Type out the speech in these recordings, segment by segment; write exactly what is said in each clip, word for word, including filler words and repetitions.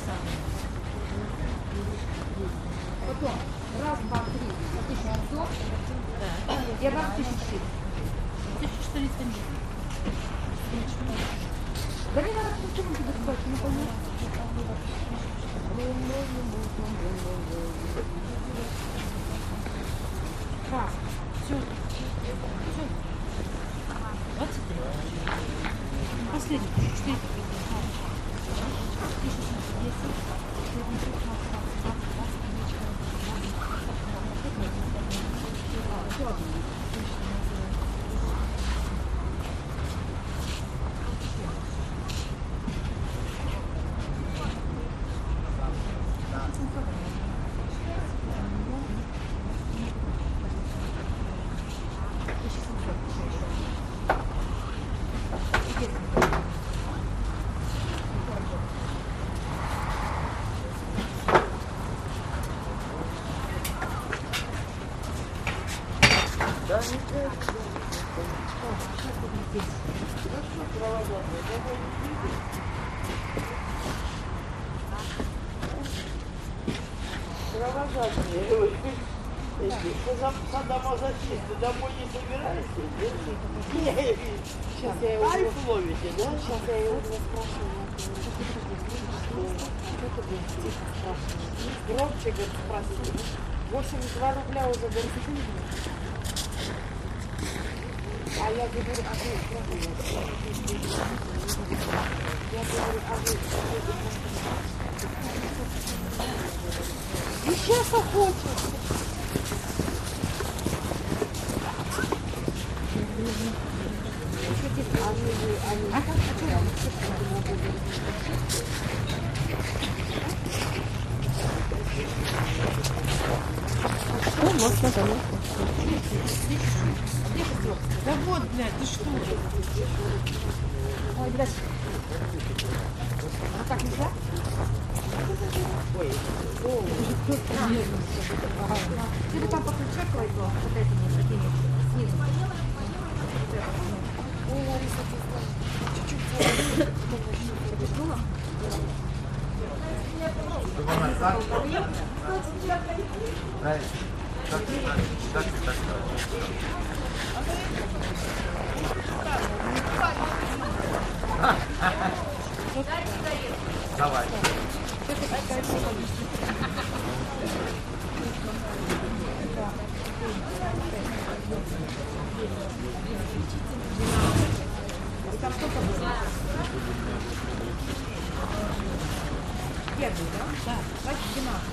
Потом раз, два, три, тысяча пятьсот. И раз тысяча четыреста. тысяча четыреста нет. Да не надо, что мы тебе сказать, не пойму. Так, все. Все. двадцать три. Последний. четыре. Провожатые. Самозащита домой не собираешься? Нет. Сейчас я его... Кайф ловите, да? Сейчас я его спрашиваю. Громче, говорит, спрашиваю. восемьдесят два рубля уже, говорит, а я говорю, а вы, я говорю, а вы, и сейчас охотится. А? Что можно занять? Да вот, блядь, ты что? Ой, блядь. А так нельзя? Ой. Ты там подключай его, вот этому, такими, снизу. Ой, Лариса, чуть-чуть запихнула. Давай. Там сколько было? Первый, да? Да. Значит, двенадцать.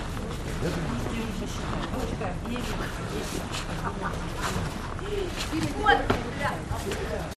Ну, читай. Девять. Или